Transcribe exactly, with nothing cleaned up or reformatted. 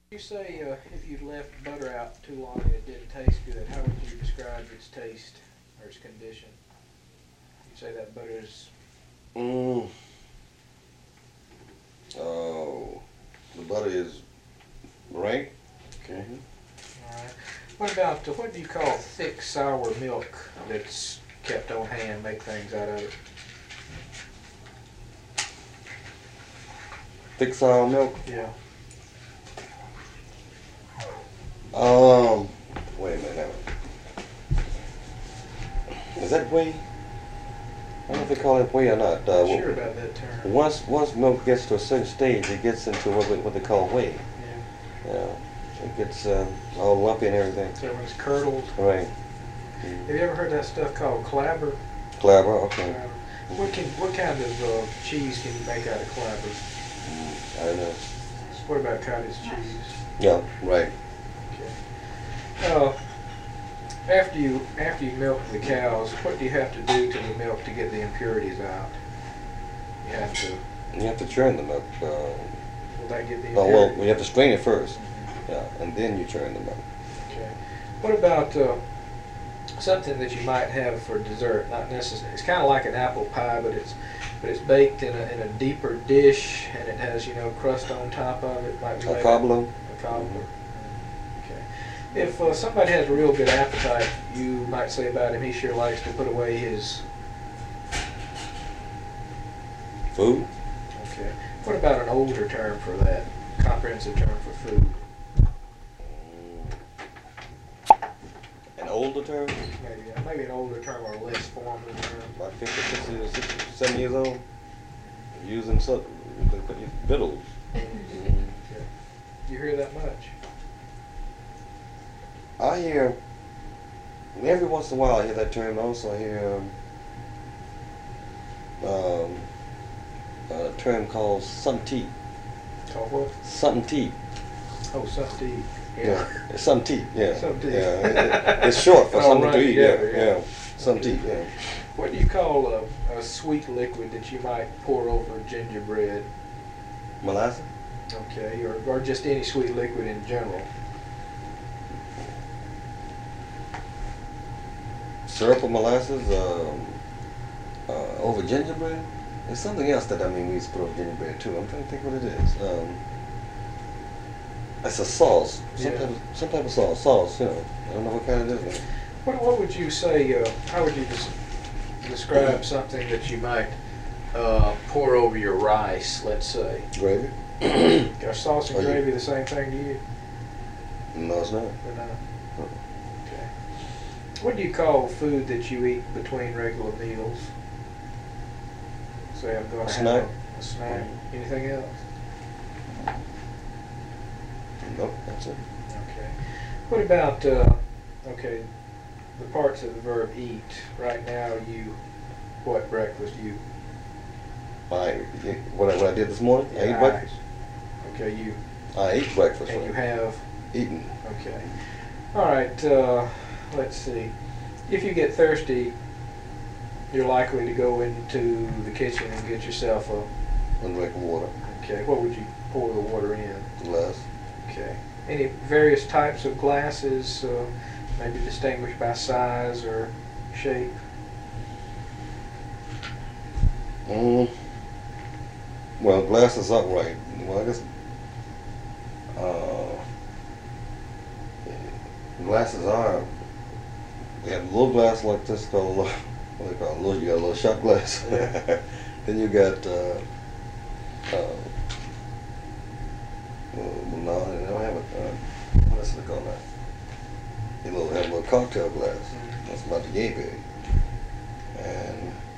You say uh, if you left butter out too long and it didn't taste good, how would you describe its taste or its condition? You'd say that butter is. Mm. Oh, the butter is rank. Okay. All right. What about uh, what do you call thick sour milk that's kept on hand? Make things out of it. Thick sour milk. Yeah. Um, wait a minute. Now. Is that whey? I don't know if they call it whey or not. Uh, Not sure about that term. Once once milk gets to a certain stage, it gets into what, we, what they call whey. Yeah. Yeah, it gets uh, all lumpy and everything. So when it's curdled. Right. Have you ever heard that stuff called clabber? Clabber, okay. Clabber. What can what kind of uh, cheese can you make out of clabber? Mm, I don't know. What about cottage cheese? Yeah, right. Okay. Uh, after you after you milk the cows, what do you have to do to the milk to get the impurities out? You have to. You have to churn the milk. Uh, Will that get the oh impurities? well, you have to strain it first. Mm-hmm. Yeah, and then you churn the milk. Okay. What about uh, something that you might have for dessert? Not necessarily. It's kind of like an apple pie, but it's but it's baked in a in a deeper dish, and it has you know crust on top of it. Might be A like cobbler. A cobbler. Okay. If uh, somebody has a real good appetite, you might say about him, he sure likes to put away his Food. Okay. What about an older term for that? Comprehensive term for food? An older term? Maybe uh, maybe an older term or a less formal term. About fifty, sixty, or sixty, seventy years old. Using some victuals. Okay. You hear that much? I hear, every once in a while I hear that term. Also I hear um, um, a term called something tea. Called what? Something tea. Oh, something to eat. Yeah. It's something tea. Yeah. Something tea. Yeah. It, it, it's short for All something run to eat. together, Yeah. yeah. Yeah. Something tea. Yeah. What do you call a, a sweet liquid that you might pour over gingerbread? Molasses. Okay, or, or just any sweet liquid in general. Syrup or molasses um, uh, over gingerbread. There's something else that I mean we used to put over gingerbread too. I'm trying to think what it is. Um, it's a sauce. Some Yeah. type of some type of sauce. Sauce. You know. I don't know what kind it is. What, what would you say, uh, how would you des- describe something that you might uh, pour over your rice, let's say? Gravy. Are sauce and Are you- gravy the same thing to you? No, it's not. Or not? Okay. What do you call food that you eat between regular meals? Say I'm going A to snack. have a, a snack. Anything else? Nope, that's it. Okay. What about, uh, okay, the parts of the verb eat? Right now you, what breakfast you? I what I, what I did this morning. I ate Yeah, breakfast. Okay, you, I ate breakfast. and you right? have, Eaten. okay. All right, uh, let's see. If you get thirsty, you're likely to go into the kitchen and get yourself a, One drink of water. okay, what would you pour the water in? Glass. Okay. Any various types of glasses, uh, maybe distinguished by size or shape? Mm. Well, glass is upright. Well, I guess uh, glasses are. They have a little glass like this called a little, what do they call it? A little, you got a little shot glass. Yeah. Then you got. Uh, uh, well, no, they don't have a. Uh, what else do they call that? They little have a little cocktail glass. Mhm. That's about the yay big. And